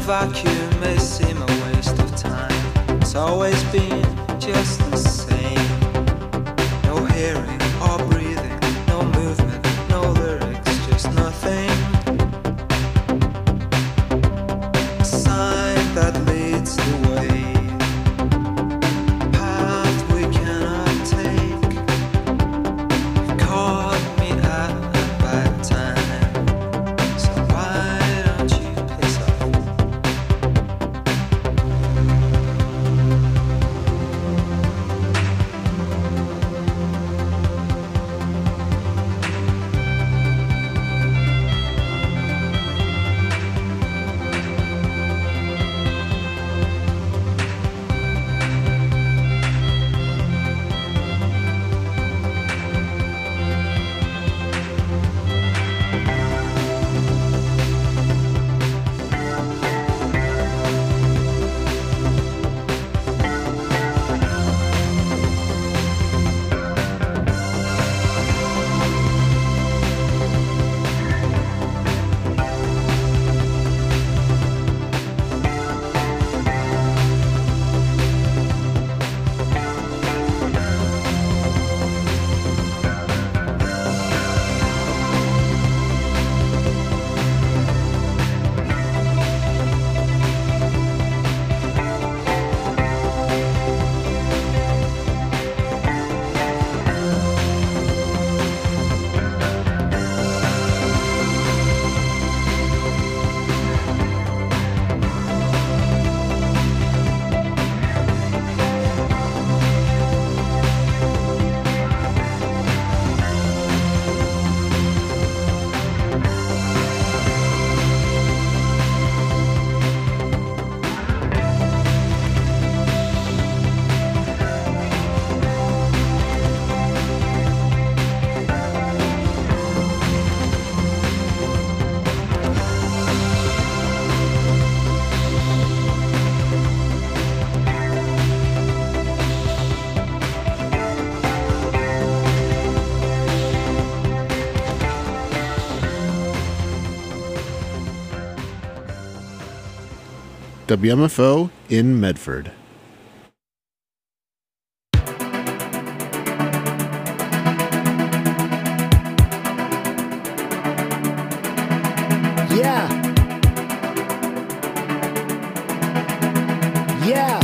vacuum may seem a waste of time. It's always been just the same. No hearing or breathing, no movement, no lyrics, just nothing. A sign that leads the way, a path we cannot take. You caught me at a bad time, so why don't you piss off? WMFO in Medford. Yeah. Yeah.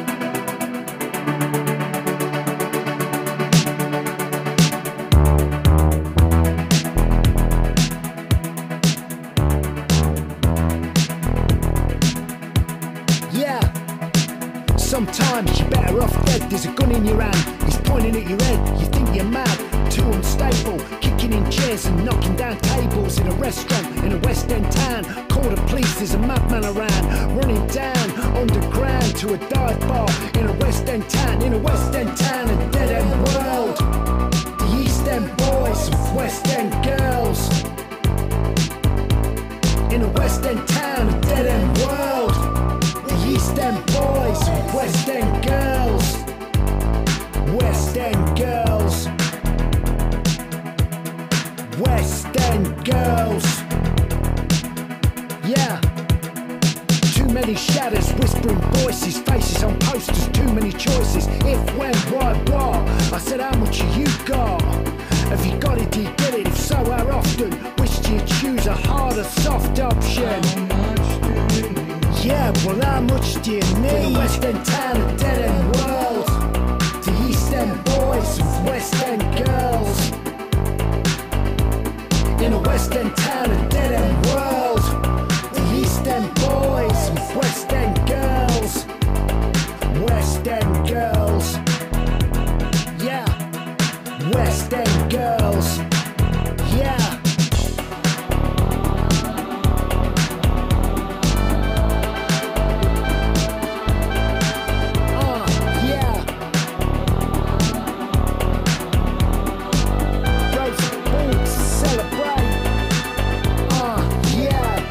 Yeah. Sometimes you're better off dead. There's a gun in your hand, he's pointing at your head. You think you're mad, too unstable, kicking in chairs and knocking down tables in a restaurant in a West End town. Call the police, there's a madman around, running down underground to a dive bar in a West End town. In a West End town, a dead end world. The East End boys with West End girls. In a West End town, a dead end world. The East End boys with West End girls. West End girls. West End girls. Yeah. Too many shadows, whispering voices, faces on posters, too many choices. If, when, why, what? I said, how much have you got? Have you got it, do you get it? If so, how often? Which do you choose, a hard or soft option? Yeah, well, how much do you need? In a West End town, a dead end world. The East End boys with West End girls. In a West End town, a dead end world. The East End boys with West End girls. West End girls. Yeah. West End girls. Yeah. Yeah. Rose boots, celebrate. Yeah.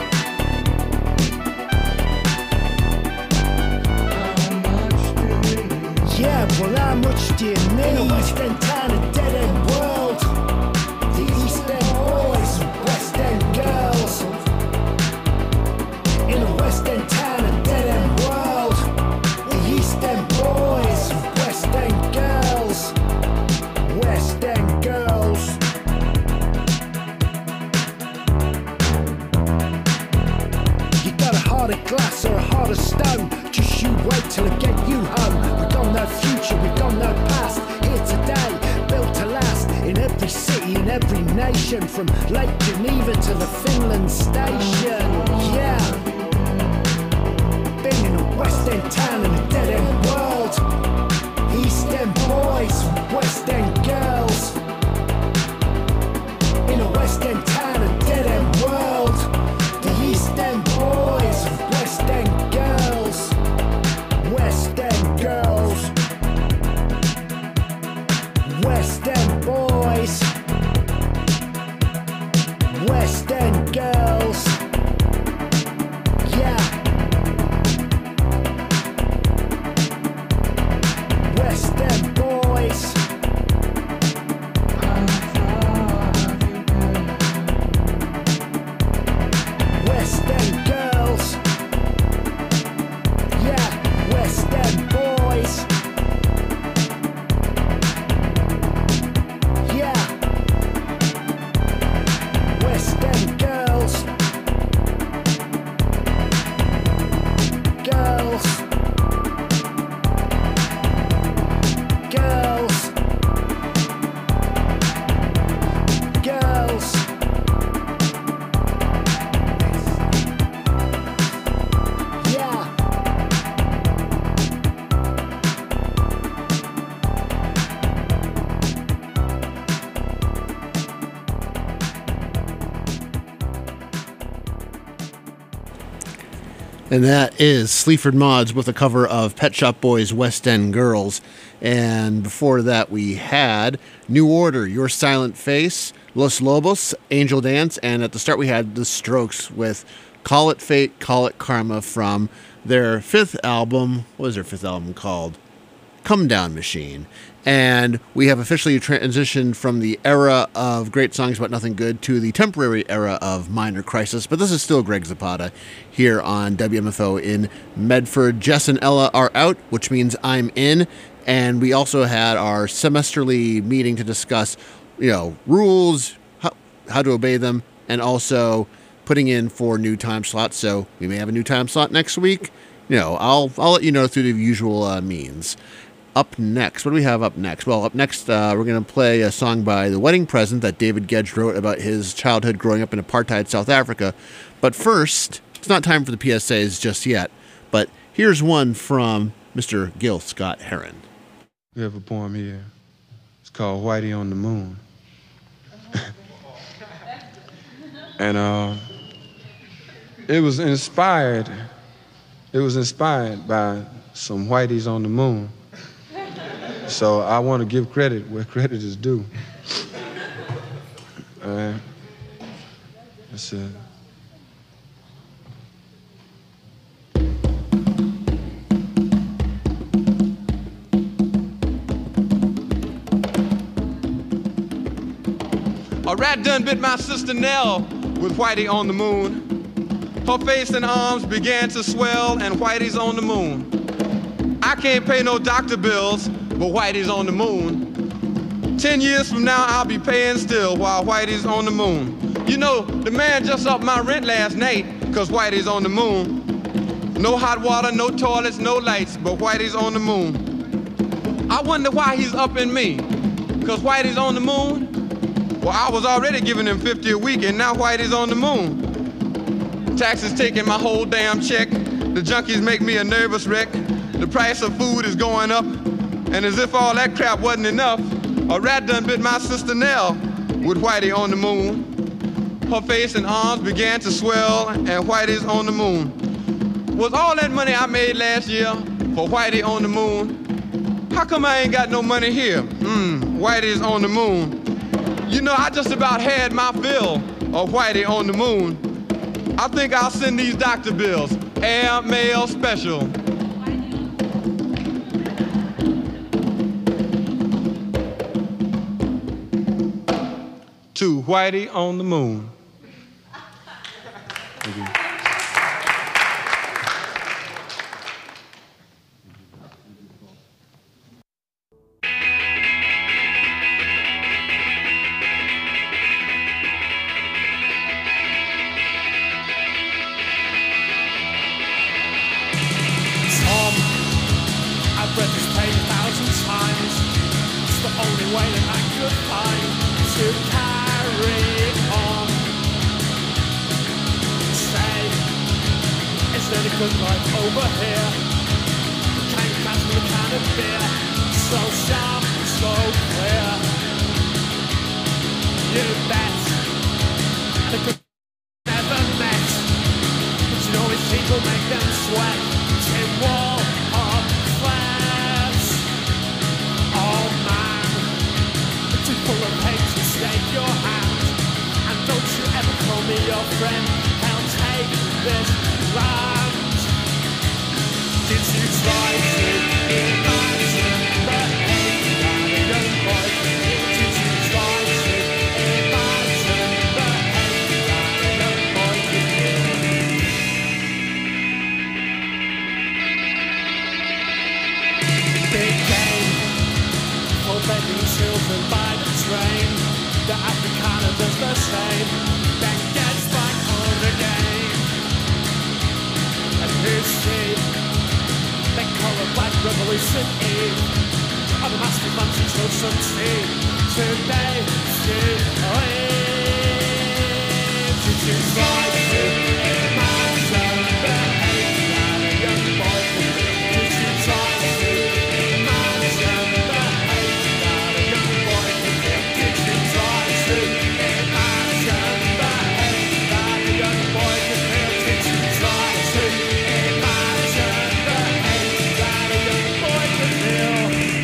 Yeah, well, how much do you need? In a West End town, a dead end world. The East End boys, West End girls. In a West End town. glass or a heart of stone. Just you wait till I get you home. We've got no future, we've got no past. Here today, built to last. In every city, in every nation, from Lake Geneva to the Finland station. Yeah. Been in a West End town in a dead end world. East End boys, West End girls. In a West End town, a dead end world. The East End boys, West End girls. West End girls. West End boys. West End girls. Yeah. West End boys. West End girls. Yeah, West End boys. Yeah. West End girls. Girls. Girls. Girls. Yeah. And that is Sleaford Mods with a cover of Pet Shop Boys' West End Girls. And before that, we had New Order, Your Silent Face, Los Lobos, Angel Dance, and at the start, we had The Strokes with Call It Fate, Call It Karma from their fifth album. What was their fifth album called? Come Down Machine. And we have officially transitioned from the era of great songs but nothing good to the temporary era of minor crisis. But this is still Greg Zapata here on WMFO in Medford. Jess and Ella are out, which means I'm in. And we also had our semesterly meeting to discuss, rules, how to obey them, and also putting in for new time slots. So we may have a new time slot next week. I'll let you know through the usual means. Up next, what do we have up next? Well, up next, we're going to play a song by The Wedding Present that David Gedge wrote about his childhood growing up in apartheid South Africa. But first, it's not time for the PSAs just yet, but here's one from Mr. Gil Scott Heron. We have a poem here. It's called Whitey on the Moon. And it was inspired by some whiteys on the moon. So I want to give credit where credit is due. All right. That's it. A rat done bit my sister Nell with Whitey on the moon. Her face and arms began to swell, and Whitey's on the moon. I can't pay no doctor bills, but Whitey's on the moon. 10 years from now, I'll be paying still while Whitey's on the moon. The man just upped my rent last night, cause Whitey's on the moon. No hot water, no toilets, no lights, but Whitey's on the moon. I wonder why he's upping me, cause Whitey's on the moon? Well, I was already giving him $50 a week, and now Whitey's on the moon. Taxes taking my whole damn check. The junkies make me a nervous wreck. The price of food is going up. And as if all that crap wasn't enough, a rat done bit my sister Nell with Whitey on the moon. Her face and arms began to swell, and Whitey's on the moon. Was all that money I made last year for Whitey on the moon? How come I ain't got no money here? Whitey's on the moon. I just about had my fill of Whitey on the moon. I think I'll send these doctor bills, air mail special. To Whitey on the moon. Thank you. way that I could find to carry on. Say, is there a good life over here? Came past with a can of beer, so sharp, so clear. You bet, and I could never met. But you know these people make them sweat. Tin wall of flats. Oh man, it's too full of hate to stake your hand. And don't you ever call me your friend. I'll take this land. Did you try to imagine the hate that a young boy? Did you try to imagine the hate that a young boy could feel? Big game for begging children by the train. The Afrikaner does the same, then gets back on again. And history, they call it Black Revolution Eve. On the master man to show some tea. Today she lives. Did you try to imagine the hate that a young boy could feel? Did you try to imagine the hate that a young boy could feel? Did you try to imagine the hate that a young boy could feel? Did you try to imagine the hate that a young boy could feel?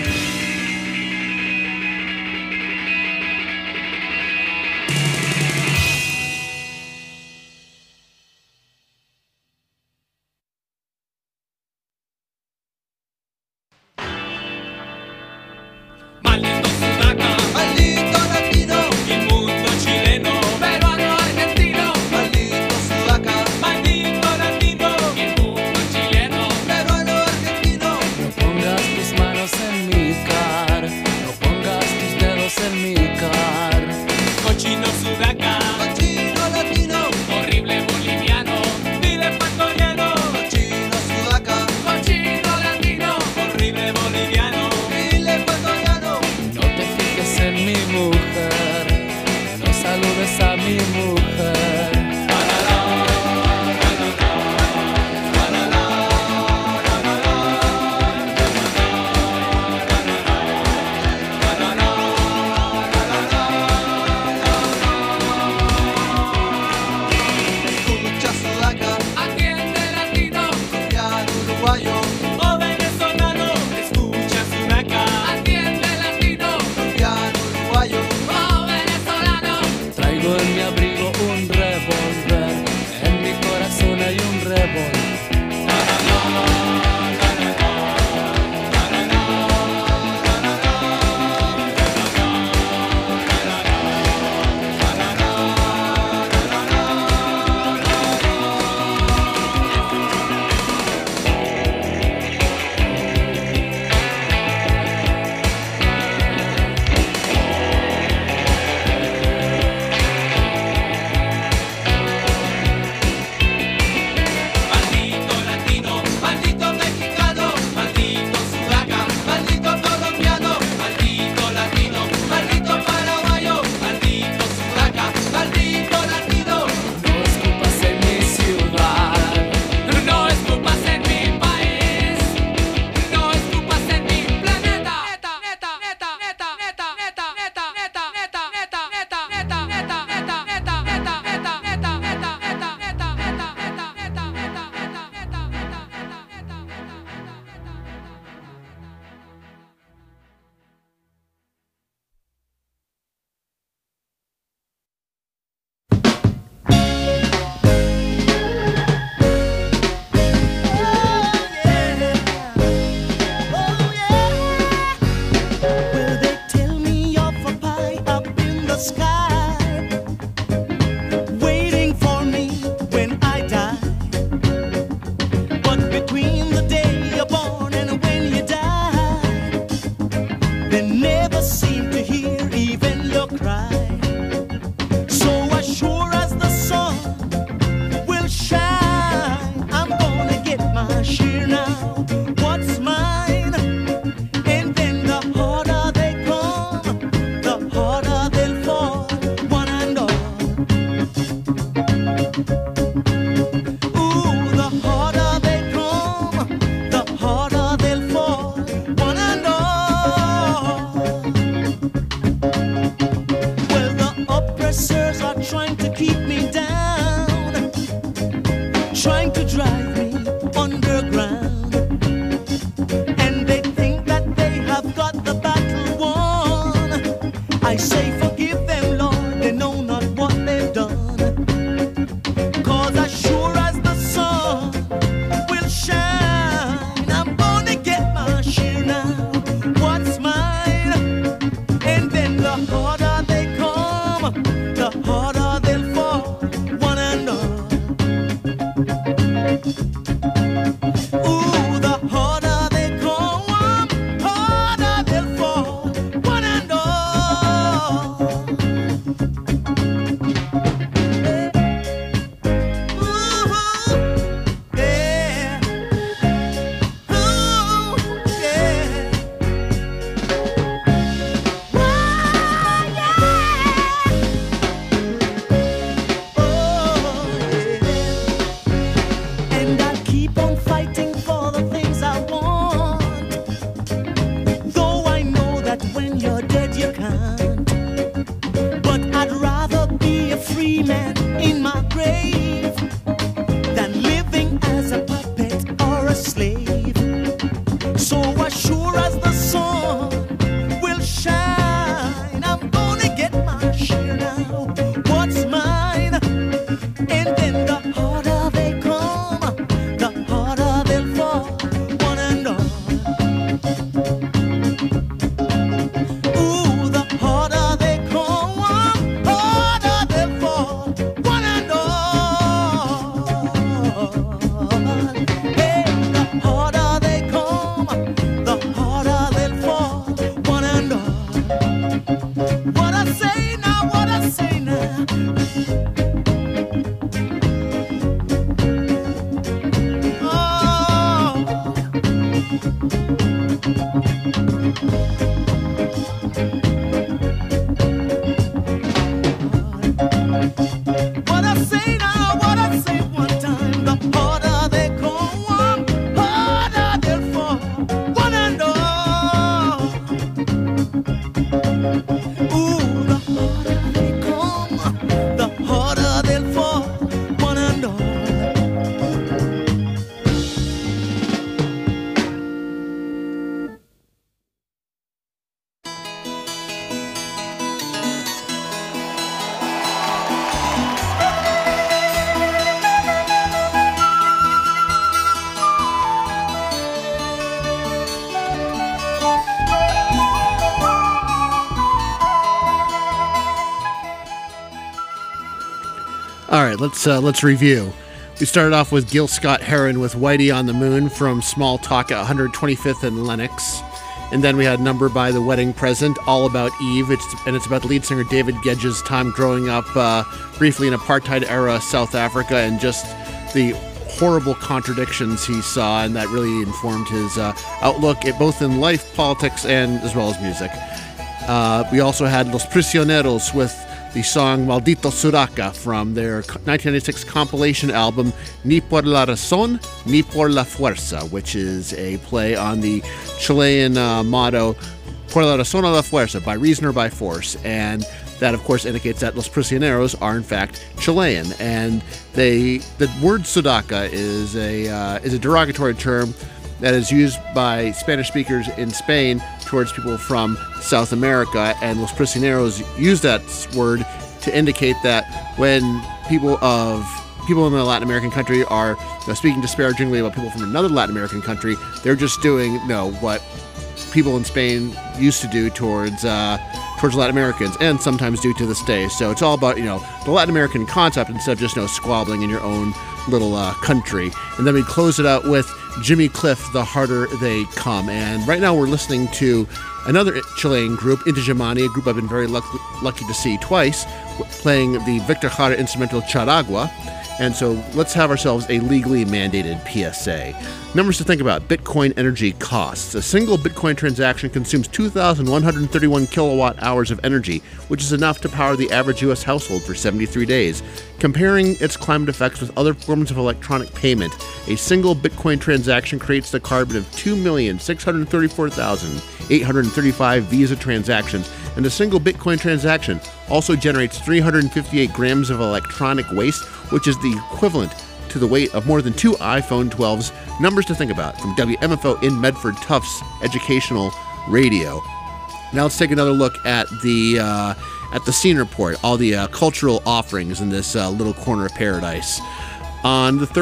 Maldito sudaca, Maldito latino, inmundo chileno, peruano argentino, maldito sudaca, maldito latino, inmundo chileno. peruano argentino. No pongas tus manos en mi car, no pongas tus dedos en mi car. Cochino sudaca, Cochino latino, horrible boliviano, pide ecuatoriano. cochino sudaca, Cochino latino, horrible boliviano. vil ecuatoriano. No te fijes en mi mujer, no saludes a mi mujer. Escucha sudaca, Atiende latino, colombiano, uruguayo, o venezolano, escucha sudaca. Atiende latino, colombiano, uruguayo. o venezolano. Traigo en mi abrigo un revólver, en mi corazón hay un revólver. So as sure as the sun will shine, I'm gonna get my share now. What's mine? And then the harder they come, the harder they'll fall, one and all. Ooh, the harder they come, harder they'll fall, one and all. Hey, the harder they come, the harder they'll fall, one and all. What I say now, what I say now. What I say now, what I say one time, the harder they come, harder they'll fall, one and all. Ooh, the harder they come, the harder they'll fall, one and all. All right, let's review. We started off with Gil Scott-Heron with Whitey on the Moon from Small Talk at 125th and Lenox. And then we had Number by The Wedding Present, All About Eve. It's about the lead singer David Gedge's time growing up briefly in apartheid-era South Africa and just the horrible contradictions he saw, and that really informed his outlook both in life, politics, and as well as music. We also had Los Prisioneros with the song Maldito Sudaca from their 1996 compilation album Ni por la razón, ni por la fuerza, which is a play on the Chilean motto Por la razón o la fuerza, by reason or by force. And that, of course, indicates that Los Prisioneros are, in fact, Chilean. And the word Sudaca is a derogatory term that is used by Spanish speakers in Spain towards people from South America, and Los Prisioneros use that word to indicate that when people in a Latin American country are speaking disparagingly about people from another Latin American country, they're just doing what people in Spain used to do towards Latin Americans, and sometimes do to this day. So it's all about the Latin American concept instead of just squabbling in your own little country. And then we close it out with Jimmy Cliff, The Harder They Come. And right now we're listening to another Chilean group, Inti Gemani, a group I've been very lucky to see twice, playing the Victor Jara instrumental Charagua. And so let's have ourselves a legally mandated PSA. Numbers to think about: Bitcoin energy costs. A single Bitcoin transaction consumes 2,131 kilowatt hours of energy, which is enough to power the average U.S. household for 73 days. Comparing its climate effects with other forms of electronic payment, a single Bitcoin transaction creates the carbon of 2,634,835 Visa transactions, and a single Bitcoin transaction also generates 358 grams of electronic waste, which is the equivalent to the weight of more than 2 iPhone 12s. Numbers to think about from WMFO in Medford Tufts Educational Radio. Now let's take another look at the scene report, all the cultural offerings in this little corner of paradise. On the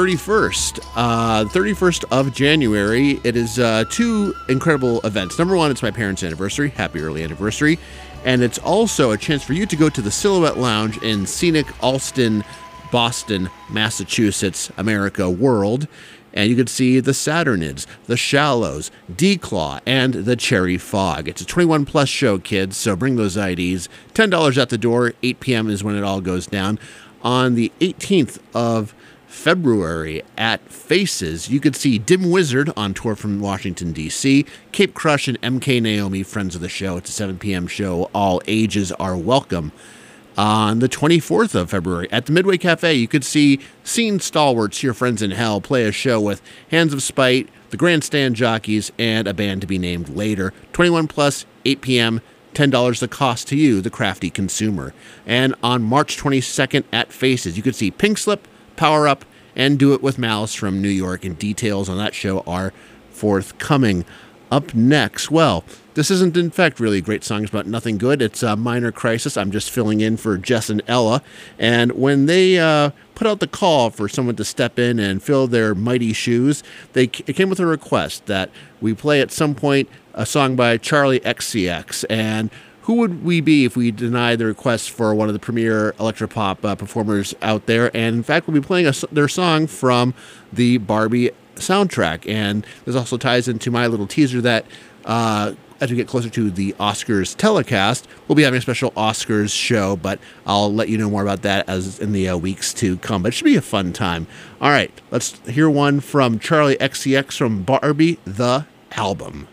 31st of January, it is two incredible events. Number one, it's my parents' anniversary. Happy early anniversary. And it's also a chance for you to go to the Silhouette Lounge in scenic Allston, Boston, Massachusetts, America, world. And you can see the Saturnids, the Shallows, D-Claw, and the Cherry Fog. It's a 21-plus show, kids, so bring those IDs. $10 at the door. 8 p.m. is when it all goes down. On the 18th of February at Faces, you could see Dim Wizard on tour from Washington, D.C., Cape Crush, and MK Naomi, friends of the show. It's a 7 p.m. show. All ages are welcome. On the 24th of February at the Midway Cafe, you could see Scene Stalwarts, Your Friends in Hell, play a show with Hands of Spite, the Grandstand Jockeys, and a band to be named later. 21 plus, 8 p.m., $10 the cost to you, the crafty consumer. And on March 22nd at Faces, you could see Pink Slip, Power Up, and Do It With Malice from New York, and details on that show are forthcoming. Up next, well, this isn't in fact really a great song. It's about nothing good. It's a Minor Crisis. I'm just filling in for Jess and Ella. And when they put out the call for someone to step in and fill their mighty shoes, it came with a request that we play at some point a song by Charlie XCX. And who would we be if we denied the request for one of the premier electropop performers out there? And in fact, we'll be playing their song from the Barbie soundtrack. And this also ties into my little teaser that as we get closer to the Oscars telecast, we'll be having a special Oscars show, but I'll let you know more about that as in the weeks to come. But it should be a fun time. All right, let's hear one from Charlie XCX from Barbie, the album.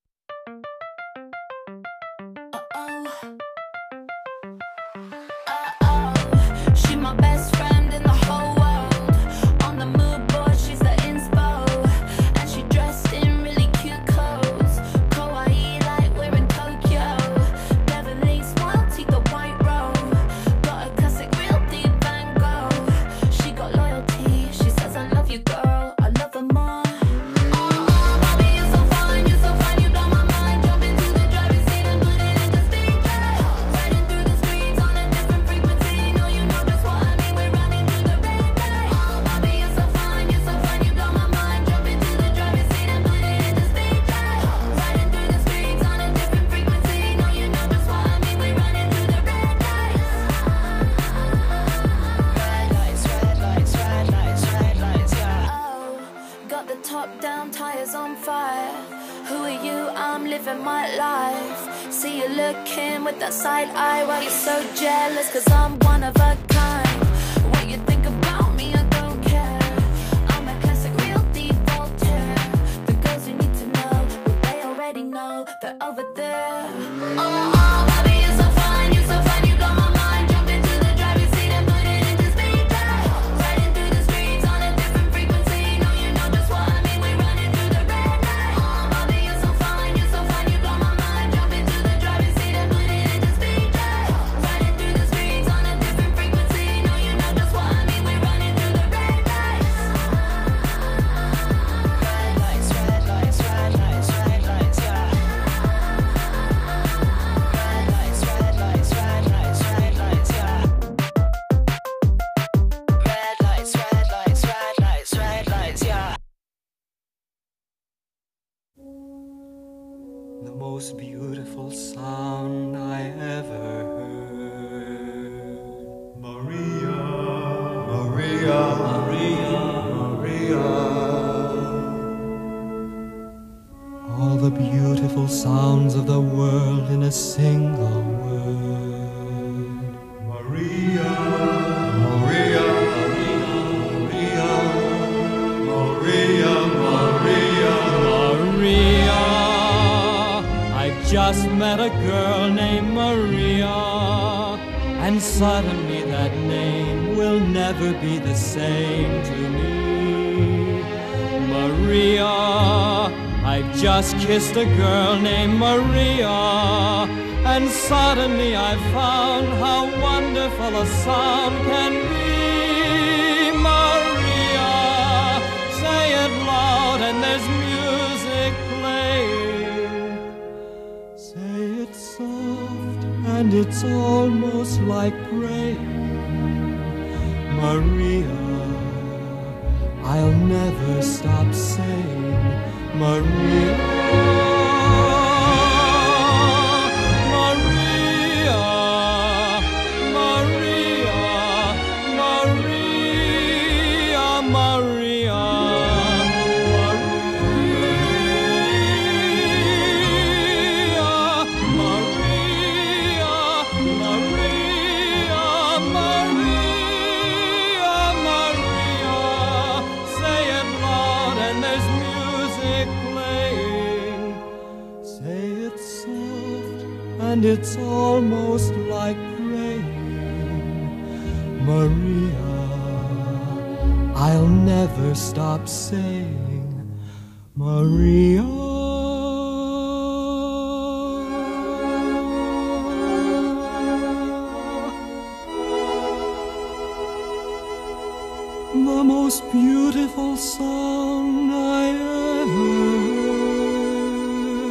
She my best friend in the whole world. On the mood board, she's the inspo. And she dressed in really cute clothes. Kawaii like we're in Tokyo. Beverly smile, teeth the white robe. Got a classic real deep Van Gogh. She got loyalty, she says I love you girl, I love her more. Bobby, you're so fine, you blow my mind. Jump into the driver's seat and put it into speed. Riding through the streets on a different frequency. No, you know just what I mean, we're running through the red light. Bobby, you're so fine, you blow my mind. Jump into the driver's seat and put it into speed. Riding through the streets on a different frequency. No, you know just what I mean, we're running through the red lights. Red lights, yeah. Oh, got the top down, tires on fire. Who are you? I'm living my life. See you looking with that side eye. Why you so jealous? Cause I'm one of a kind. What you think about me, I don't care. I'm a classic real deep Voltaire. The girls who need to know, well, they already know. They're over there. Bobby, you're so fine, you blow my mind. Jump into the driver's seat and put it into speed. Riding through the streets on a different frequency. No, you know just what I mean, we're running through the red light. Bobby, you're so fine, you blow my mind. Jump into the driver's seat and put it into speed. Riding through the streets on a different frequency. No, you know just what I mean, we're running through the red lights. Red lights, yeah. Red lights, yeah. Red lights, yeah. The most beautiful sound I ever heard. Maria, Maria, Maria, Maria. All the beautiful sounds of the world in a single word. Maria, Maria, Maria, Maria, Maria, Maria. I just met a girl named Maria, and suddenly that name will never be the same to me. Maria, I've just kissed a girl named Maria, and suddenly I found how wonderful a sound can be. Maria, say it loud and there's music playing. Say it soft and it's almost like praying. Maria, I'll never stop saying Maria, Maria, Maria, Maria, Maria, and it's almost like praying. Maria, I'll never stop saying Maria. The most beautiful song I ever heard.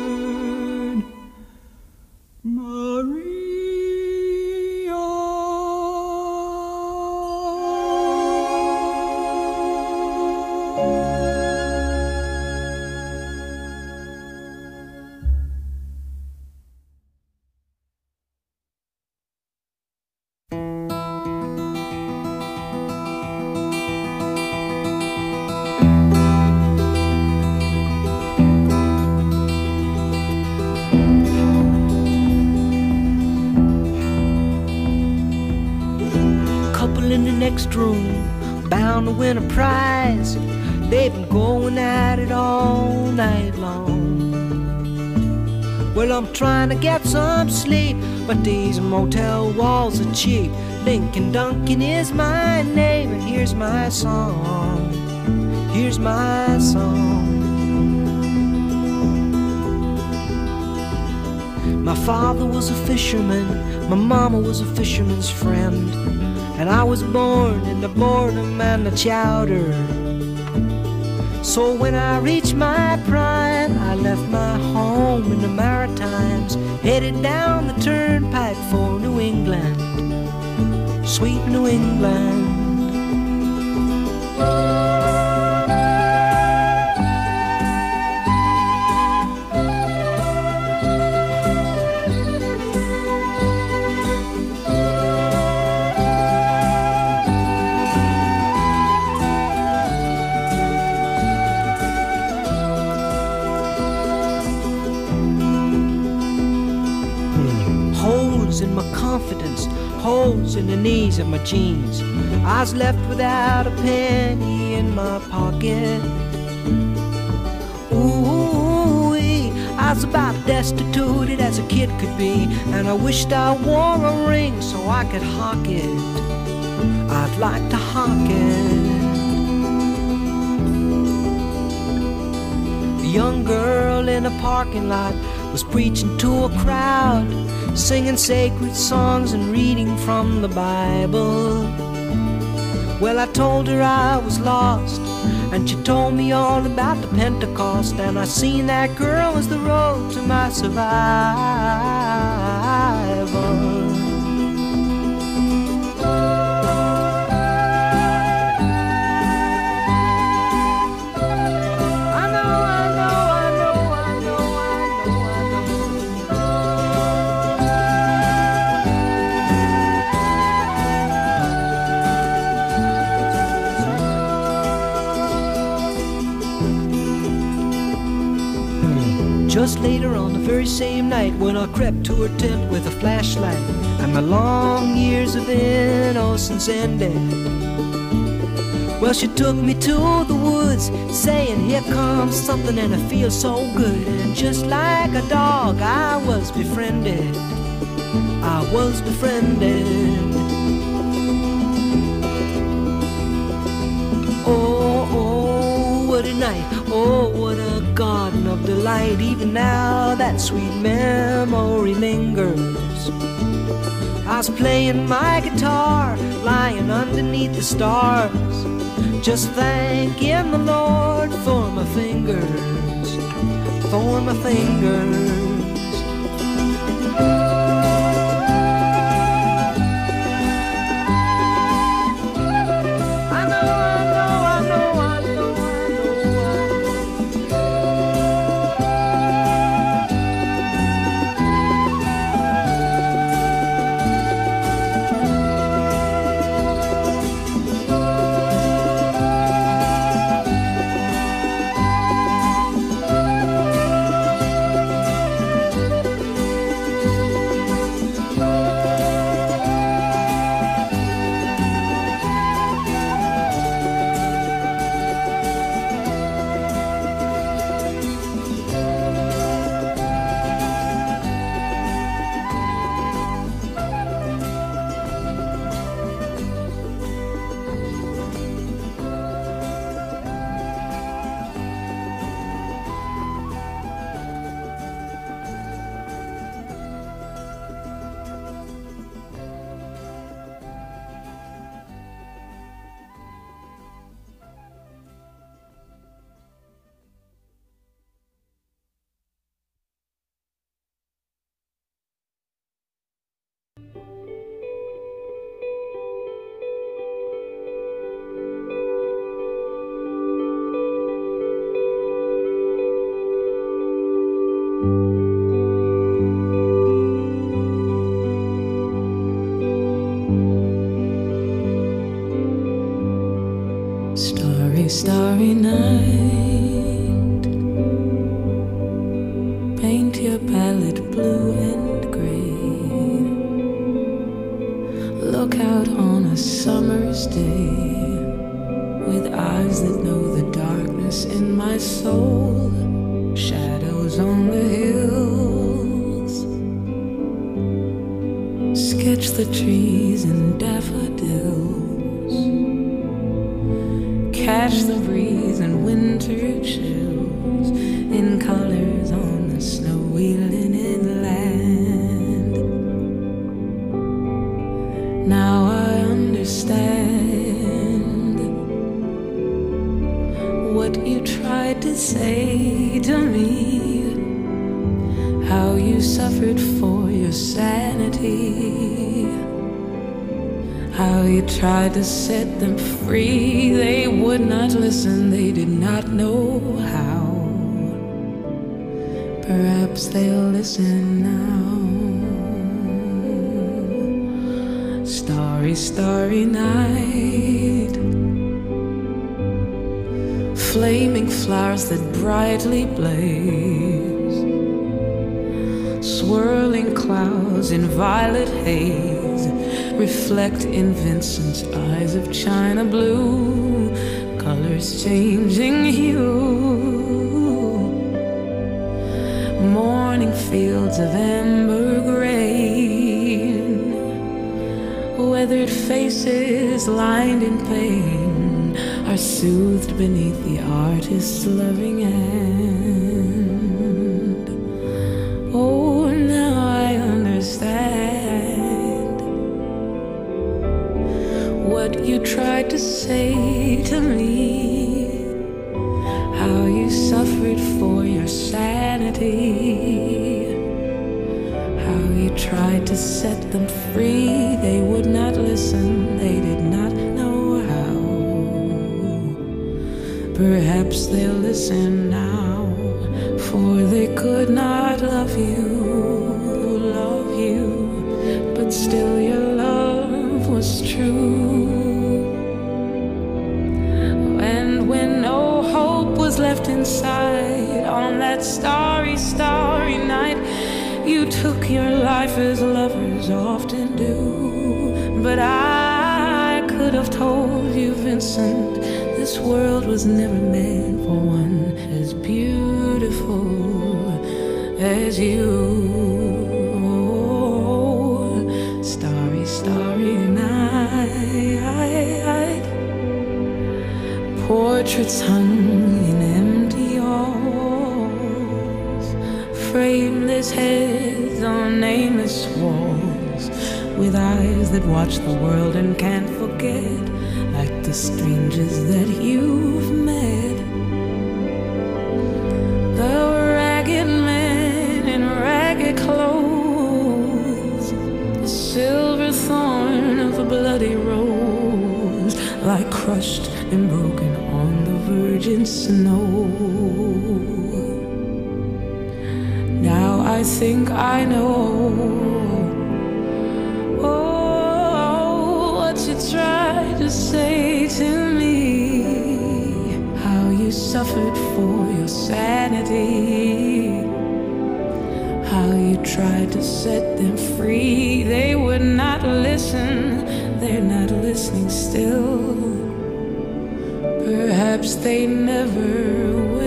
next room, bound to win a prize. They've been going at it all night long. Well, I'm trying to get some sleep, but these motel walls are cheap. Lincoln Duncan is my name, and here's my song. Here's my song. My father was a fisherman, my mama was a fisherman's friend, and I was born in the boredom and the chowder. So when I reached my prime, I left my home in the Maritimes, headed down the turnpike for New England, sweet New England. In my confidence, holes in the knees of my jeans. I was left without a penny in my pocket. Ooh, I was about destitute as a kid could be, and I wished I wore a ring so I could hawk it. I'd like to hawk it. A young girl in a parking lot was preaching to a crowd, singing sacred songs and reading from the Bible. Well, I told her I was lost, and she told me all about the Pentecost, and I seen that girl as the road to my survival. Just later on the very same night, when I crept to her tent with a flashlight, and my long years of innocence ended. Well, she took me to the woods, saying, here comes something and it feels so good. And just like a dog, I was befriended. I was befriended. Oh, oh, what a night. Oh, what a garden of delight. Even now that sweet memory lingers. I was playing my guitar, lying underneath the stars, just thanking the Lord for my fingers, for my fingers. Starry night, paint your palette blue and gray. Look out on a summer's stay with eyes that know the darkness in my soul, shadows on the hills, sketch the trees and daffodils, catch the breeze and winter chills in colors on the snowy linen land. Now I understand what you tried to say to me, how you suffered for your sanity, how you tried to set them free. They would not listen, they did not know how. Perhaps they'll listen now. Starry, starry night, flaming flowers that brightly blaze, swirling clouds in violet haze reflect in Vincent's eyes of china blue, colors changing hue, morning fields of amber grain, weathered faces lined in pain are soothed beneath the artist's loving hand. Oh, now I understand what you tried to say to me, how you suffered for your sanity, how you tried to set them free. They would not listen, they did not know how. Perhaps they'll listen now, for they could not love you, but still your love was true. And when no hope was left inside on that starry, starry night, you took your life as lovers often do. But I could have told you, Vincent, this world was never meant for one as beautiful as you. Oh, starry, starry night, portraits hung in empty halls, frameless heads on nameless walls, with eyes that watch the world and can't forget, like the strangers that you've met. The ragged men in ragged clothes, the silver thorn of the bloody rose, like crushed and broken on the virgin snow. Now I think I know what you tried to say to me, how you suffered for your sanity, how you tried to set them free. They would not listen, they're not listening still. Perhaps they never will.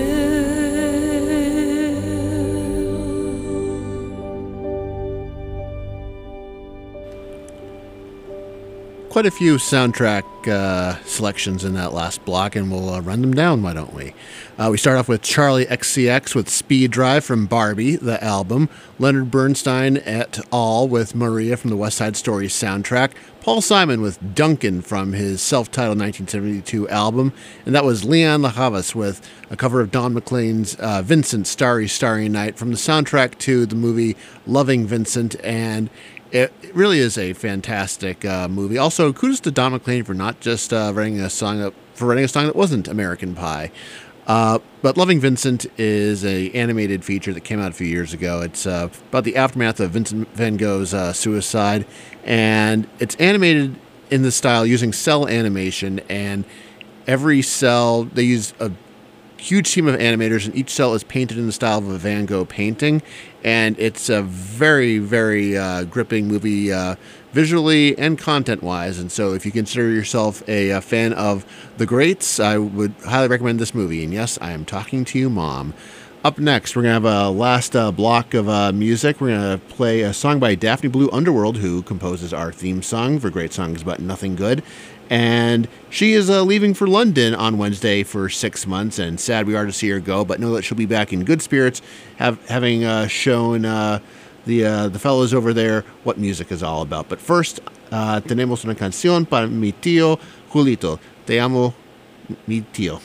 Quite a few soundtrack selections in that last block, and we'll run them down, why don't we? We start off with Charlie XCX with Speed Drive from Barbie, the album, Leonard Bernstein et al. With Maria from the West Side Story soundtrack, Paul Simon with Duncan from his self-titled 1972 album, and that was Leon LaHavas with a cover of Don McLean's Vincent, Starry, Starry Night from the soundtrack to the movie Loving Vincent, and it really is a fantastic movie. Also, kudos to Don McLean for not just writing a song that wasn't American Pie. But Loving Vincent is an animated feature that came out a few years ago. It's about the aftermath of Vincent van Gogh's suicide, and it's animated in the style using cell animation, and every cell, they use a huge team of animators, and each cell is painted in the style of a Van Gogh painting. And it's a very, very gripping movie visually and content-wise. And so if you consider yourself a fan of the greats, I would highly recommend this movie. And yes, I am talking to you, Mom. Up next, we're going to have a last block of music. We're going to play a song by Daphne Blue Underworld, who composes our theme song for Great Songs But Nothing Good. And she is leaving for London on Wednesday for 6 months, and sad we are to see her go, but know that she'll be back in good spirits, having shown the fellows over there what music is all about. But first, tenemos una canción para mi tío Julito. Te amo, mi tío.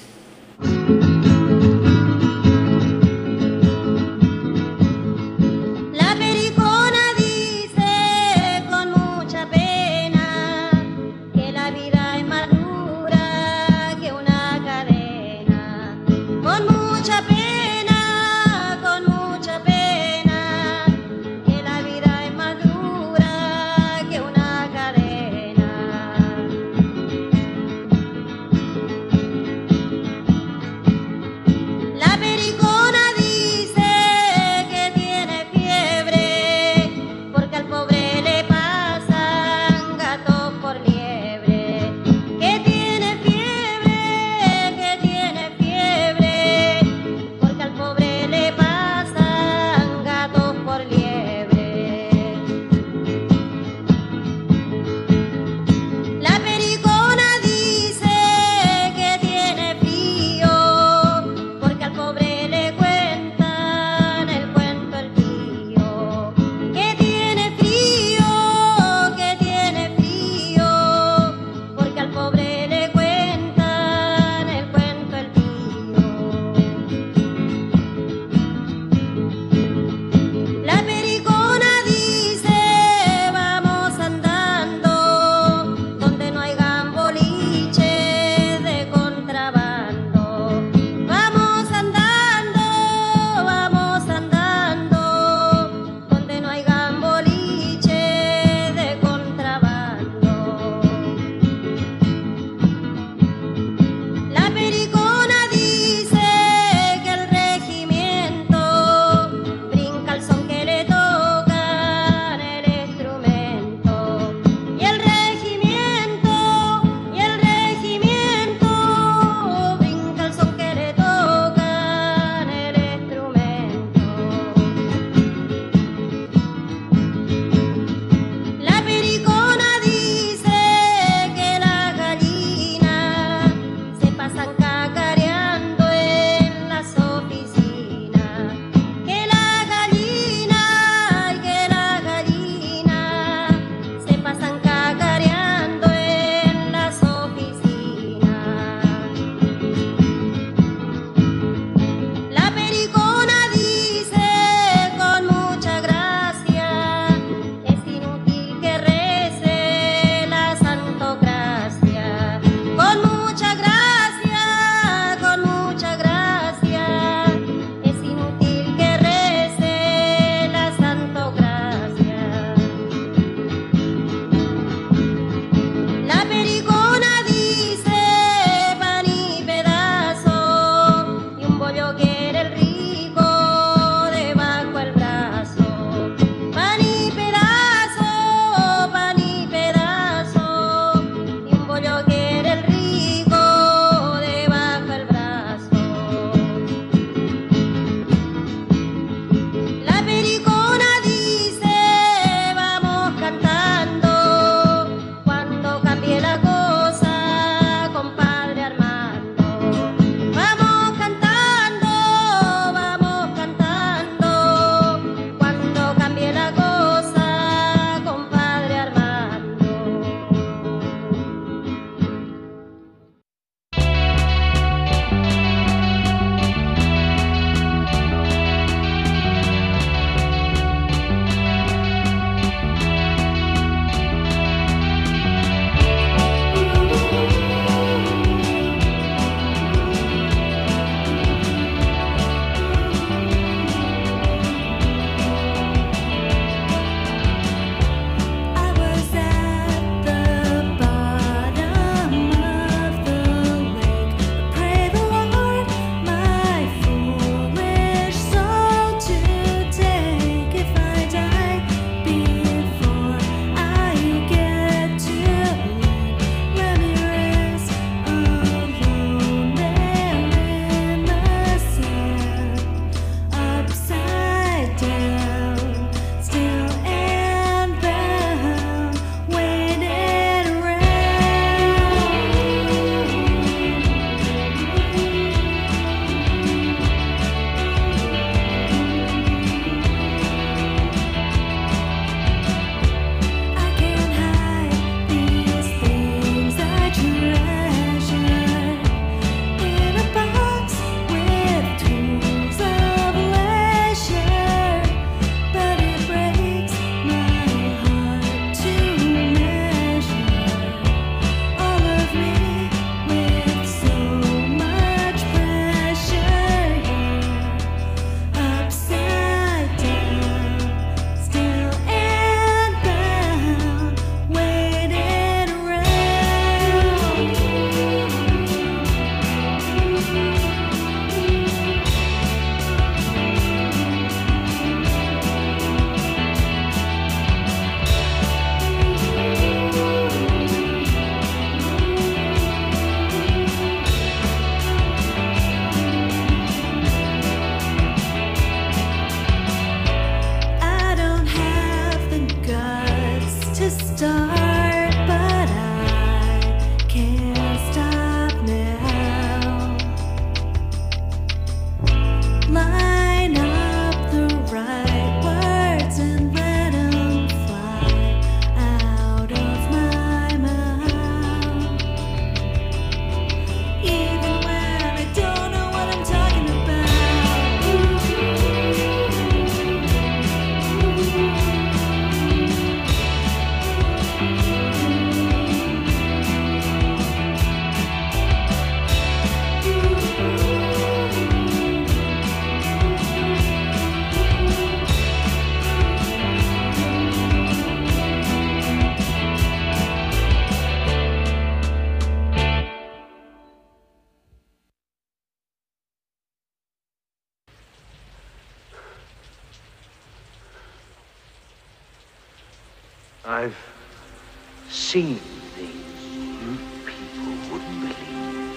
I've seen things you people wouldn't believe.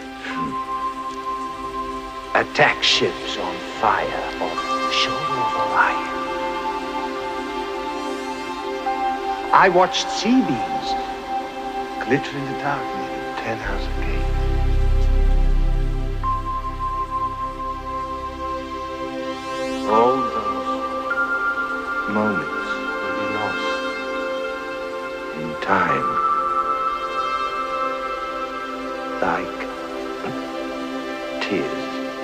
Attack ships on fire off the shoulder of Orion. I watched sea beams glitter in the dark near the 10,000 Gate. All those moments will be lost in time, like tears.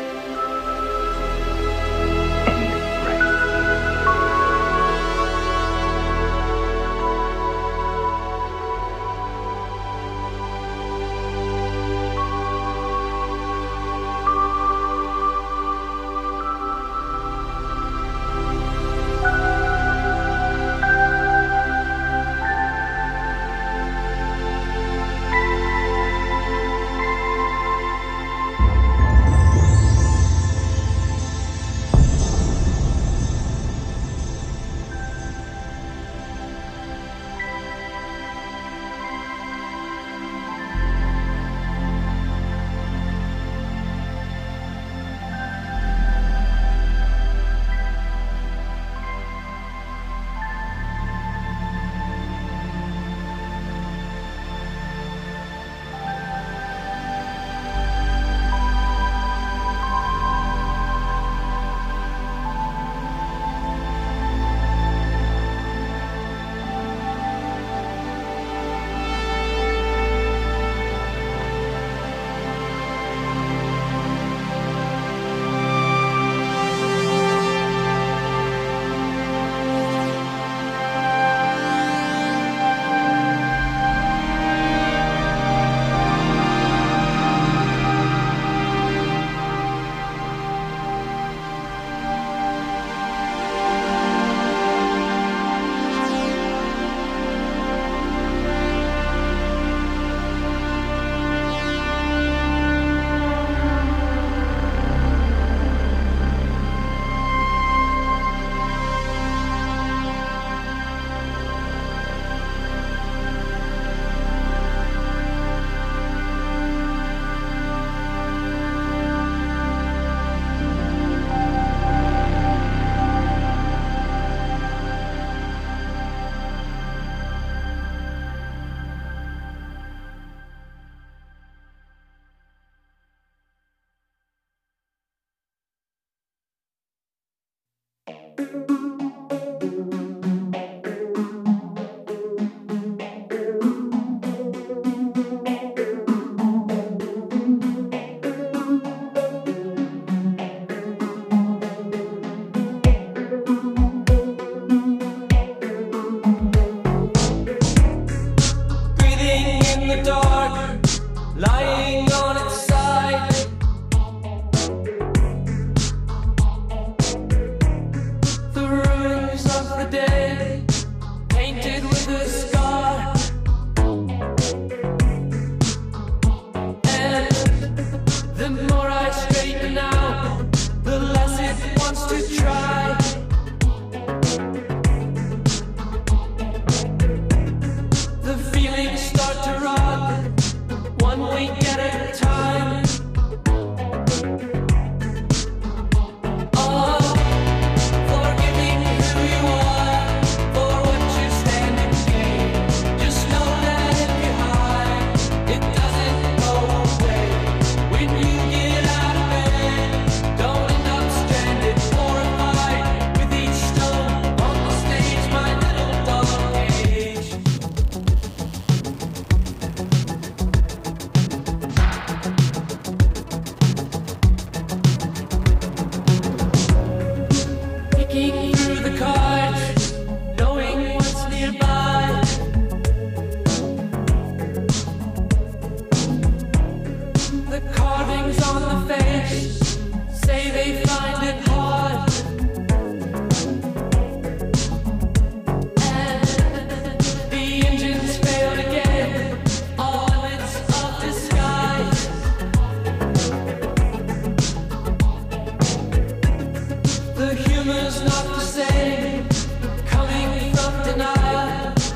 Lying on its side, the ruins of the day, painted with a scar. And the more I straighten out, the less it wants to try. The feelings start to rot, one week at a time. Oh, forgiving who you are, for what you stand and gain. Just know that if you hide, it doesn't go away. When you get out of bed, don't end up stranded, horrified with each stone on the stage, my little dog cage. Picking through the cards, knowing what's nearby. The carvings on the face say they find it hard. And the engines failed again, all limits of disguise. The humor's not the same, coming from denial.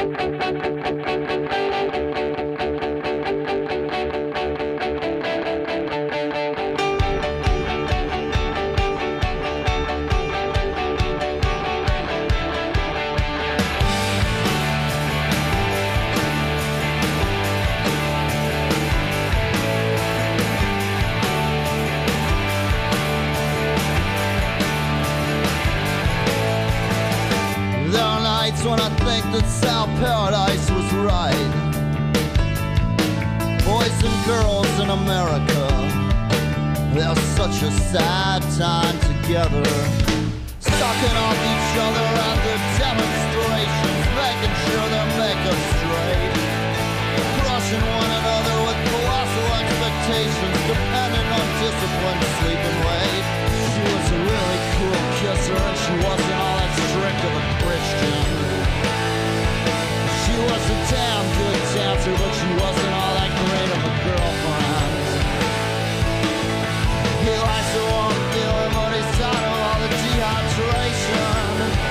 There are nights when I think that South Paradise was right. Boys and girls in America, they're such a sad time together. Sucking off each other at the demonstrations, making sure their makeup's straight. Crushing one another with colossal expectations, depending on discipline, sleep and weight. She was a really cool kisser and she wasn't all that strict of a Christian. She was a damn good dancer, but she wasn't all that great of a girlfriend. He likes the warm feeling, but he's tired of all the dehydration.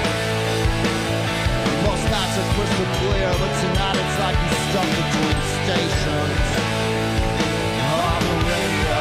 Most nights are crystal clear, but tonight it's like he's stuck between stations. On the radio.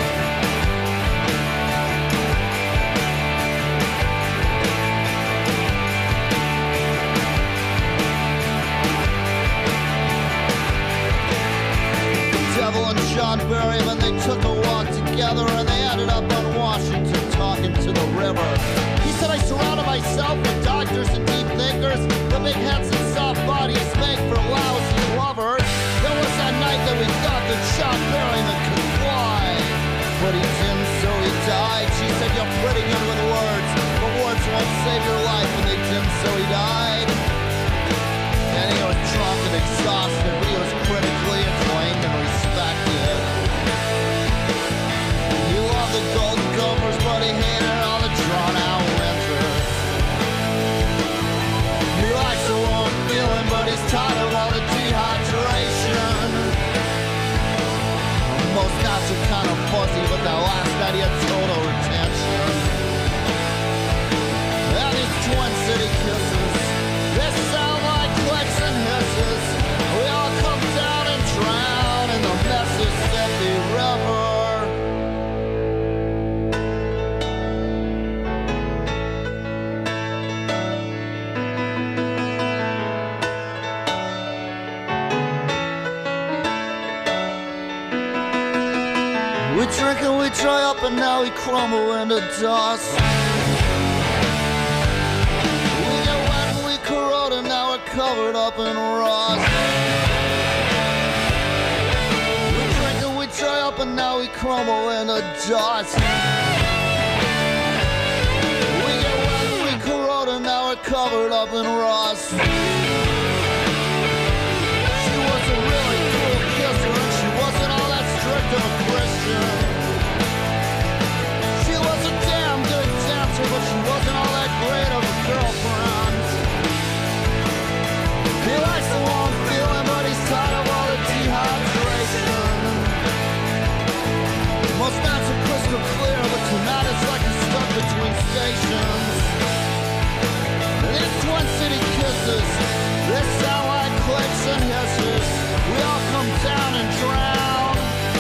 Devil and John Berryman, they took a walk together and they ended up on Washington talking to the river. He said, I surrounded myself with doctors and deep thinkers, the big heads and soft bodies make for lousy lovers. There was that night that we thought that John Berryman could fly, but he didn't, so he died. She said, you're pretty good with words, but words won't save your life, and they didn't, so he died. And he was drunk and exhausted, but he was critically acclaimed and respected. He loved the Golden Gophers, but he hated all the drawn-out winters. He likes the warm feeling, but he's tired of all the dehydration. Most nights are kind of fuzzy, but that last night he had total retention. And these Twin City kisses, they sound like clicks and hisses. We all come down and drown in the Mississippi River. We drink and we dry up and now we crumble into dust. We get wet and we corrode and now we're covered up in rust. We drink and we dry up and now we crumble into dust. We get wet and we corrode and now we're covered up in rust. She was a really cool kisser and she wasn't all that strict of a Christian. She was a damn good dancer, but she wasn't all that great of a girlfriend. He likes the warm feeling, but he's tired of all the dehydration. Most nights are crystal clear, but tonight it's like he's stuck between stations. These Twin City kisses, they sound like clicks and hisses. We all come down and drown.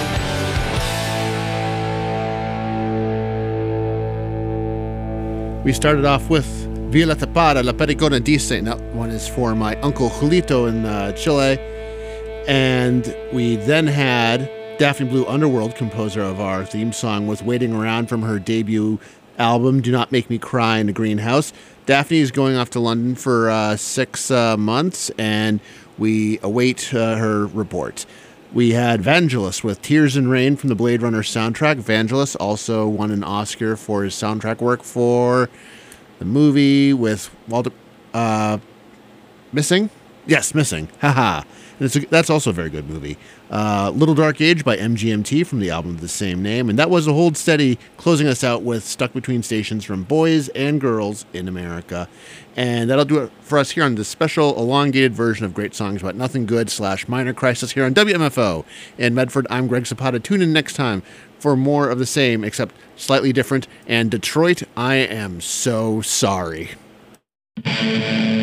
We started off with Villa Tapada, La Pericona Dice. And that one is for my uncle Julito in Chile. And we then had Daphne Blue Underworld, composer of our theme song, with Waiting Around from her debut album, Do Not Make Me Cry in the Greenhouse. Daphne is going off to London for 6 months, and we await her report. We had Vangelis with Tears and Rain from the Blade Runner soundtrack. Vangelis also won an Oscar for his soundtrack work for the movie with Walter... Missing? Yes, Missing. Haha. That's also a very good movie. Little Dark Age by MGMT from the album of the same name. And that was a Hold Steady, closing us out with Stuck Between Stations from Boys and Girls in America. And that'll do it for us here on this special elongated version of Great Songs About Nothing Good / Minor Crisis here on WMFO. In Medford, I'm Greg Zapata. Tune in next time for more of the same, except slightly different. And Detroit, I am so sorry.